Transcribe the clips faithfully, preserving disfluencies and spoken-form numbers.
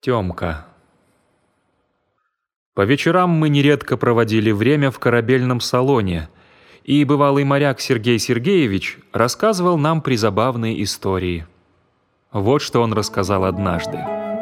Тёмка. По вечерам мы нередко проводили время в корабельном салоне, и бывалый моряк Сергей Сергеевич рассказывал нам призабавные истории. Вот что он рассказал однажды.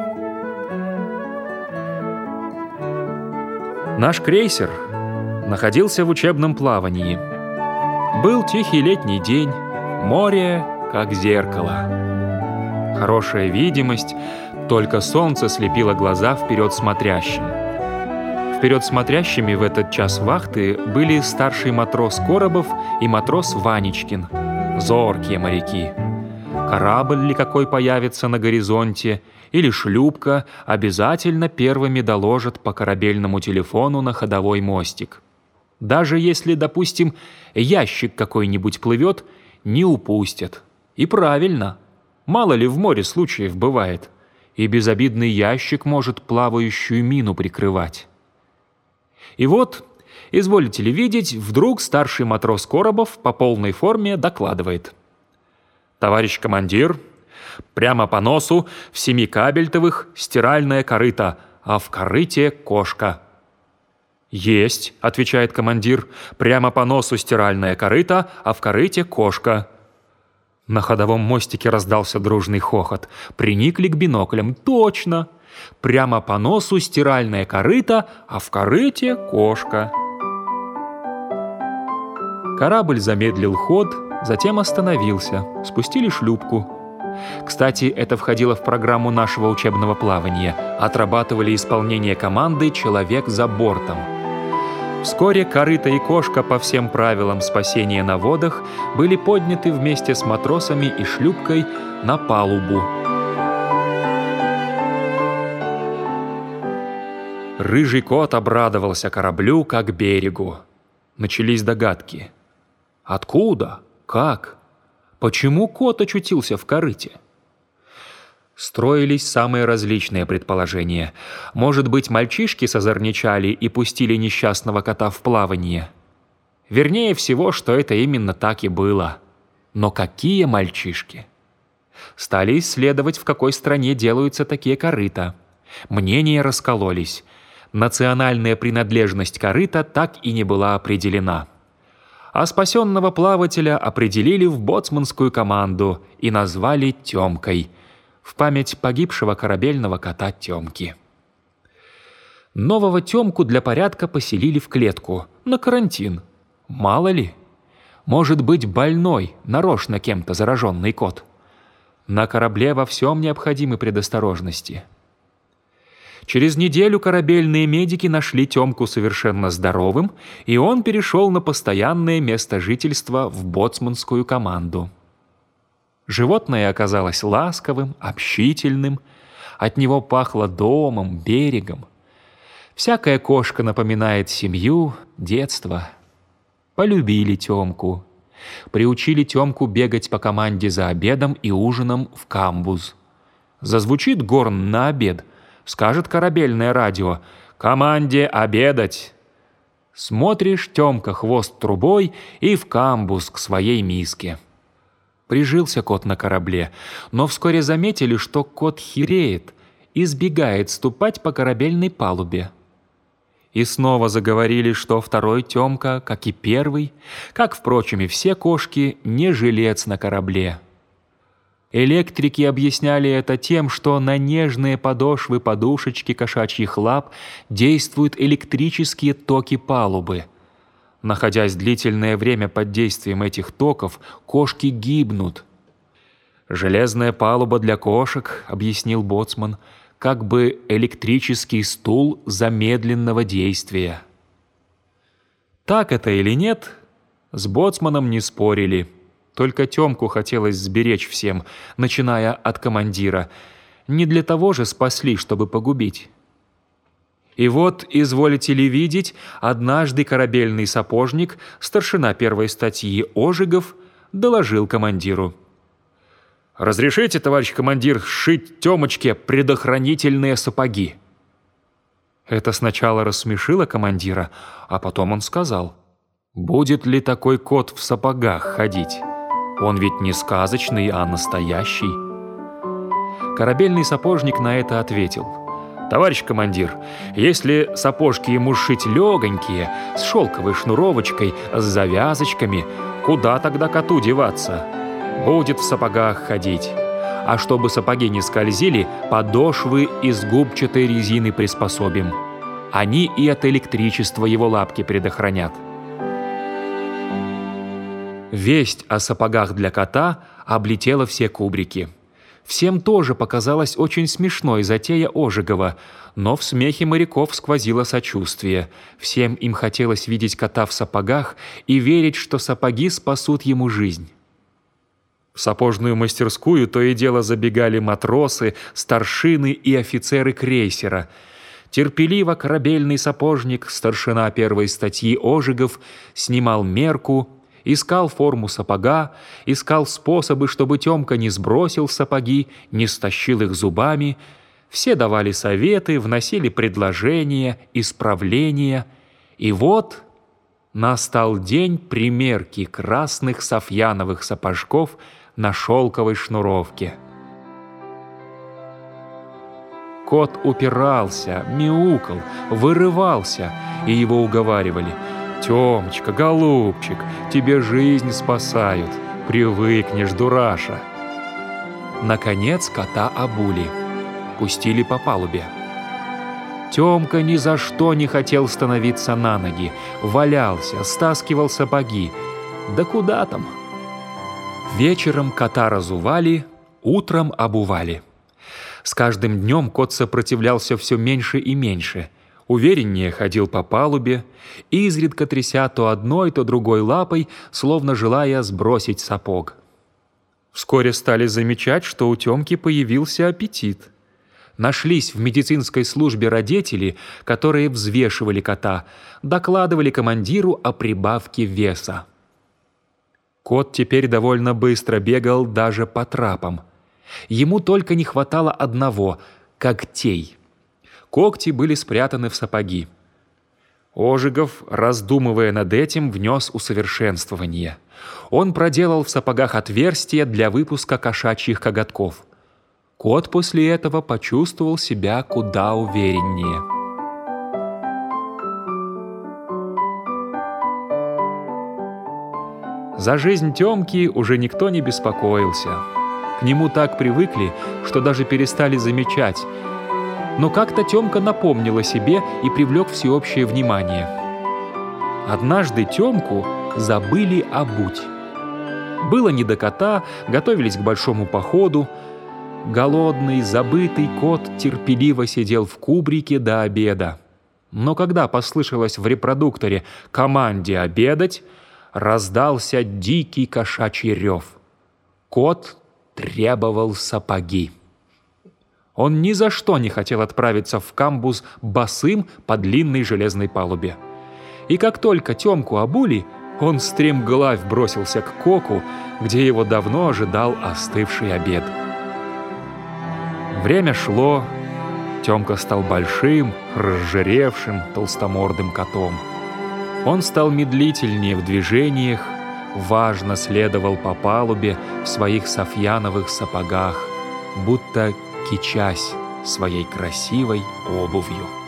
Наш крейсер находился в учебном плавании. Был тихий летний день, море как зеркало. Хорошая видимость, только солнце слепило глаза вперед смотрящим. Вперед смотрящими в этот час вахты были старший матрос Коробов и матрос Ванечкин, зоркие моряки. Корабль ли какой появится на горизонте, или шлюпка, обязательно первыми доложат по корабельному телефону на ходовой мостик. Даже если, допустим, ящик какой-нибудь плывет, не упустят. И правильно. Мало ли в море случаев бывает. И безобидный ящик может плавающую мину прикрывать. И вот, изволите ли видеть, вдруг старший матрос Коробов по полной форме докладывает. «Товарищ командир, прямо по носу в семи кабельтовых стиральное корыто, а в корыте кошка». «Есть», — отвечает командир, — «прямо по носу стиральное корыто, а в корыте кошка». На ходовом мостике раздался дружный хохот. Приникли к биноклям. «Точно! Прямо по носу стиральное корыто, а в корыте кошка». Корабль замедлил ход, затем остановился. Спустили шлюпку. Кстати, это входило в программу нашего учебного плавания. Отрабатывали исполнение команды «Человек за бортом». Вскоре корыто и кошка по всем правилам спасения на водах были подняты вместе с матросами и шлюпкой на палубу. Рыжий кот обрадовался кораблю как берегу. Начались догадки. Откуда? Как? Почему кот очутился в корыте? Строились самые различные предположения. Может быть, мальчишки созорничали и пустили несчастного кота в плавание. Вернее всего, что это именно так и было. Но какие мальчишки? Стали исследовать, в какой стране делаются такие корыта. Мнения раскололись. Национальная принадлежность корыта так и не была определена. А спасенного плавателя определили в боцманскую команду и назвали Тёмкой, в память погибшего корабельного кота Тёмки. Нового Тёмку для порядка поселили в клетку, на карантин. Мало ли, может быть больной, нарочно кем-то зараженный кот. На корабле во всем необходимы предосторожности. Через неделю корабельные медики нашли Тёмку совершенно здоровым, и он перешел на постоянное место жительства в боцманскую команду. Животное оказалось ласковым, общительным, от него пахло домом, берегом. Всякая кошка напоминает семью, детство. Полюбили Тёмку. Приучили Тёмку бегать по команде за обедом и ужином в камбуз. Зазвучит горн на обед, скажет корабельное радио: «Команде обедать!» Смотришь, Тёмка хвост трубой и в камбуз к своей миске. Прижился кот на корабле, но вскоре заметили, что кот хиреет, избегает ступать по корабельной палубе. И снова заговорили, что второй Тёмка, как и первый, как, впрочем, и все кошки, не жилец на корабле. Электрики объясняли это тем, что на нежные подошвы подушечки кошачьих лап действуют электрические токи палубы. Находясь длительное время под действием этих токов, кошки гибнут. «Железная палуба для кошек», — объяснил боцман, — «как бы электрический стул замедленного действия». Так это или нет, с боцманом не спорили. Только Тёмку хотелось сберечь всем, начиная от командира. Не для того же спасли, чтобы погубить. И вот, изволите ли видеть, однажды корабельный сапожник, старшина первой статьи Ожегов, доложил командиру: «Разрешите, товарищ командир, сшить Тёмочке предохранительные сапоги?» Это сначала рассмешило командира, а потом он сказал: «Будет ли такой кот в сапогах ходить? Он ведь не сказочный, а настоящий». Корабельный сапожник на это ответил: «Товарищ командир, если сапожки ему сшить легонькие, с шелковой шнуровочкой, с завязочками, куда тогда коту деваться? Будет в сапогах ходить. А чтобы сапоги не скользили, подошвы из губчатой резины приспособим. Они и от электричества его лапки предохранят». Весть о сапогах для кота облетела все кубрики. Всем тоже показалась очень смешной затея Ожегова, но в смехе моряков сквозило сочувствие. Всем им хотелось видеть кота в сапогах и верить, что сапоги спасут ему жизнь. В сапожную мастерскую то и дело забегали матросы, старшины и офицеры крейсера. Терпеливо корабельный сапожник, старшина первой статьи Ожегов, снимал мерку, искал форму сапога, искал способы, чтобы Тёмка не сбросил сапоги, не стащил их зубами. Все давали советы, вносили предложения, исправления. И вот настал день примерки красных софьяновых сапожков на шелковой шнуровке. Кот упирался, мяукал, вырывался, и его уговаривали: «Тёмочка, голубчик, тебе жизнь спасают, привыкнешь, дураша». Наконец кота обули, пустили по палубе. Тёмка ни за что не хотел становиться на ноги, валялся, стаскивал сапоги. Да куда там? Вечером кота разували, утром обували. С каждым днем кот сопротивлялся все меньше и меньше. Увереннее ходил по палубе, изредка тряся то одной, то другой лапой, словно желая сбросить сапог. Вскоре стали замечать, что у Тёмки появился аппетит. Нашлись в медицинской службе родители, которые взвешивали кота, докладывали командиру о прибавке веса. Кот теперь довольно быстро бегал даже по трапам. Ему только не хватало одного — когтей. Когти были спрятаны в сапоги. Ожегов, раздумывая над этим, внес усовершенствование. Он проделал в сапогах отверстия для выпуска кошачьих коготков. Кот после этого почувствовал себя куда увереннее. За жизнь Тёмки уже никто не беспокоился. К нему так привыкли, что даже перестали замечать. Но как-то Тёмка напомнил о себе и привлек всеобщее внимание. Однажды Тёмку забыли обуть. Было не до кота, готовились к большому походу. Голодный, забытый кот терпеливо сидел в кубрике до обеда. Но когда послышалось в репродукторе «Команде обедать», раздался дикий кошачий рев. Кот требовал сапоги. Он ни за что не хотел отправиться в камбуз босым по длинной железной палубе. И как только Тёмку обули, он стремглавь бросился к коку, где его давно ожидал остывший обед. Время шло, Тёмка стал большим, разжиревшим, толстомордым котом. Он стал медлительнее в движениях, важно следовал по палубе в своих софьяновых сапогах, будто кичась своей красивой обувью.